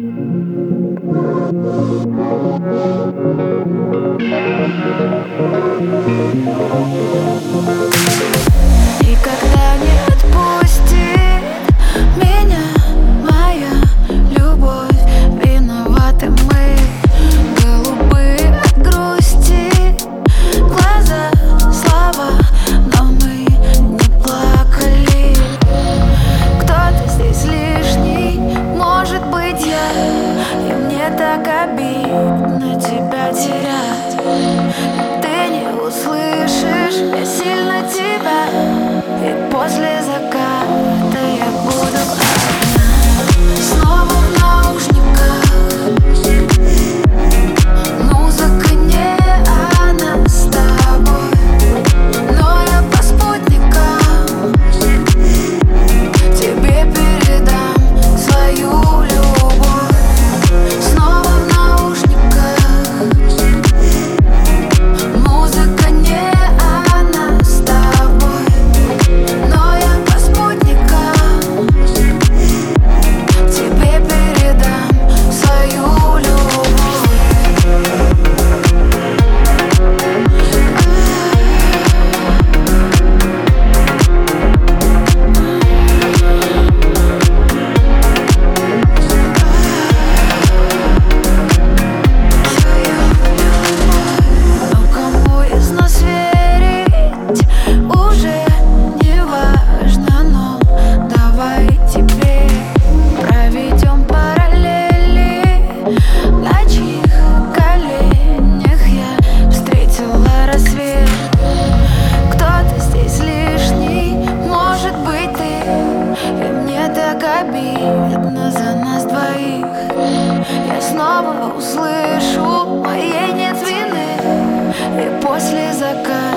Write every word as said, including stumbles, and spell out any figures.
Никогда не отпустит меня моя любовь. Виноваты мы, голубые от грусти глаза, слова, но мы не плакали. Кто-то здесь лишний, может быть я, и мне так обидно тебя терять. Ты не услышишь, я сильно тебя, и после заката я буду одна. Снова в наушниках музыка не она с тобой, но я по спутникам тебе передам свою любовь. Снова в наушниках музыка не она с тобой, но я по спутникам тебе передам свою любовь. Но кому из нас верить уже не важно, но давай теперь проведем параллели. На чьих коленях я встретила рассвет. Кто-то здесь лишний, может быть ты, и мне так обидно за нас двоих. Я снова услышу, моей нет вины, и после заката